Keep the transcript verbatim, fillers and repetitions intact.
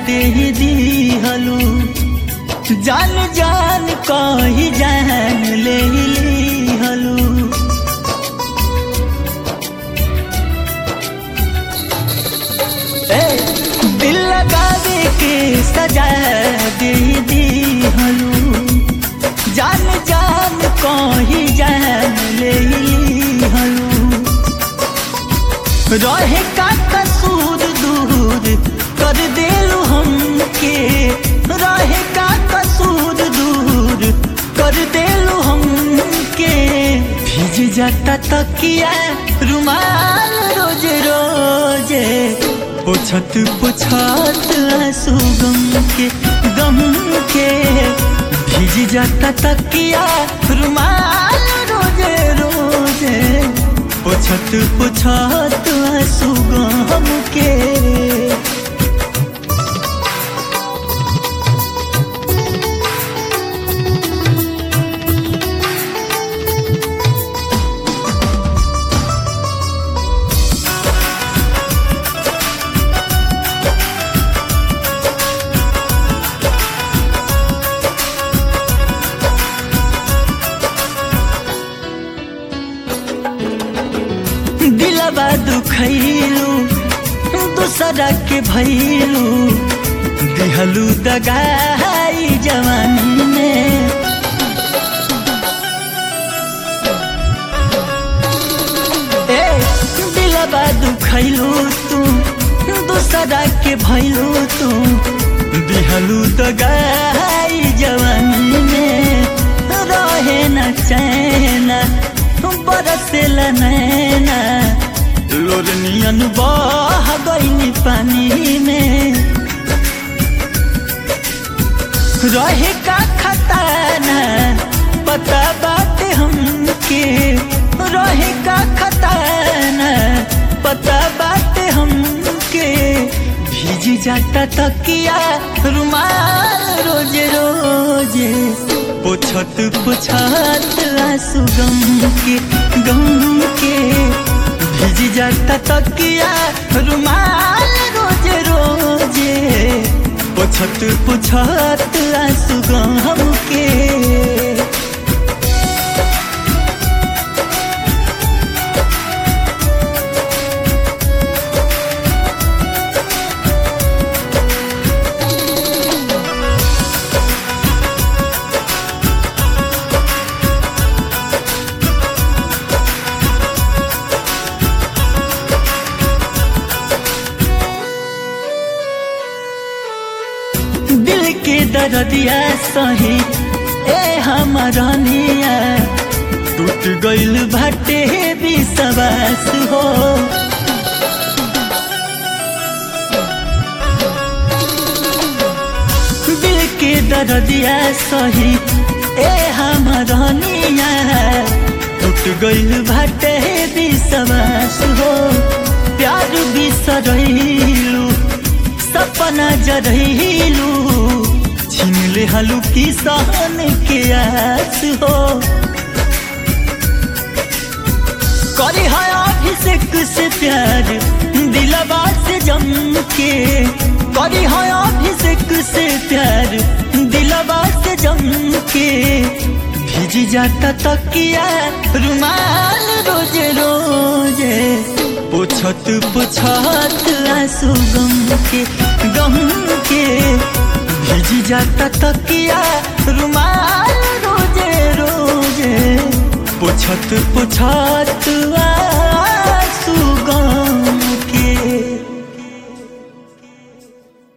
दे दिहलू जान जान कही जान ले लिहलू दिल लगावे के सजा दे दिहलू जान जान कही जान ले लिहलू रहे का कसूर दूर कर देलू हमके रहे का कसूर दूर कर देलू हमके भीज जाता तकिया रुमाल रोज रोजे पोछत पोछत आंसू गम के गम के भीज जाता तकिया रुमाल रोजे रोजे पोछत पोछत आंसू गम के दिलबा दुखैलू दूसरा के भैलू दिहलू दगाई जवानी में ए दिलबा दुखैलू तू दूसरा के भैलू तू दिहलू दगाई जवानी में रहे न चैन बरसेला नैना लोरनियन बह गईनी पानी में रहे का खताना पता बात हमके रहे का खताना पता बात हमके भीज जाता तकिया रुमाल रोज रोजे पोछत पोछत आंसू गम के गम के भीज जाता तकिया रुमाल रोज रोजे पोछत पोछत आंसू गम के दिल के दर्दिया सही ए हमरनिया टूट गइल भाटे विश्वास हो दिल के दर्दिया सही ए हमरनिया टूट गइल भाटे विश्वास हो प्यार बिसरैलू सपना जरैलू छीन ले हलू की सहन के आस हो करी है अभिषेक से प्यार दिलवा से जम के करी है अभिषेक से प्यार दिलवा से जम के भीज जाता तकिया रुमाल रोज रोजे पोछत पोछत आंसू गम के गम के भीज जाता तकिया रुमाल रोजे रोजे पोछत पोछत